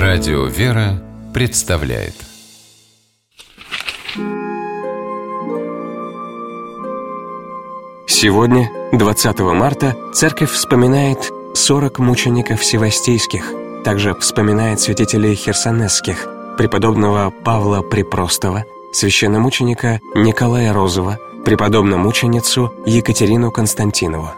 Радио «Вера» представляет. Сегодня, 20 марта, Церковь вспоминает 40 мучеников севастийских, также вспоминает святителей херсонесских, преподобного Павла Препростова, священномученика Николая Розова, преподобно-мученицу Екатерину Константинову.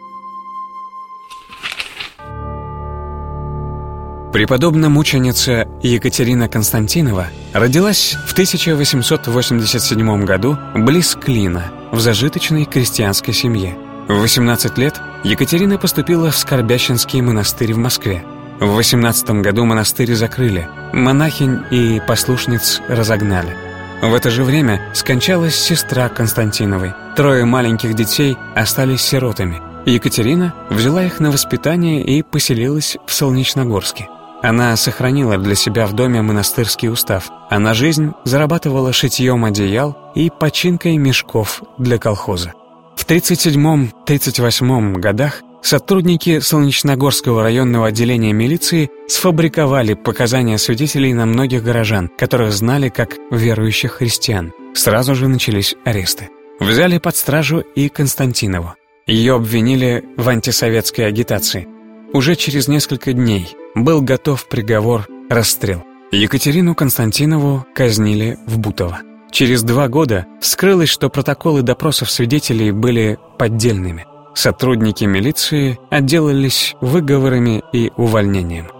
Преподобно-мученица Екатерина Константинова родилась в 1887 году близ Клина, в зажиточной крестьянской семье. В 18 лет Екатерина поступила в Скорбященский монастырь в Москве. В 18 году монастырь закрыли, монахинь и послушниц разогнали. В это же время скончалась сестра Константиновой. 3 маленьких детей остались сиротами. Екатерина взяла их на воспитание и поселилась в Солнечногорске. Она сохранила для себя в доме монастырский устав, а на жизнь зарабатывала шитьем одеял и починкой мешков для колхоза. В 1937-1938 годах сотрудники Солнечногорского районного отделения милиции сфабриковали показания свидетелей на многих горожан, которых знали как верующих христиан. Сразу же начались аресты. Взяли под стражу и Константинову. Ее обвинили в антисоветской агитации. Уже через несколько дней был готов приговор — расстрел. Екатерину Константинову казнили в Бутово. Через 2 года вскрылось, что протоколы допросов свидетелей были поддельными. Сотрудники милиции отделались выговорами и увольнением.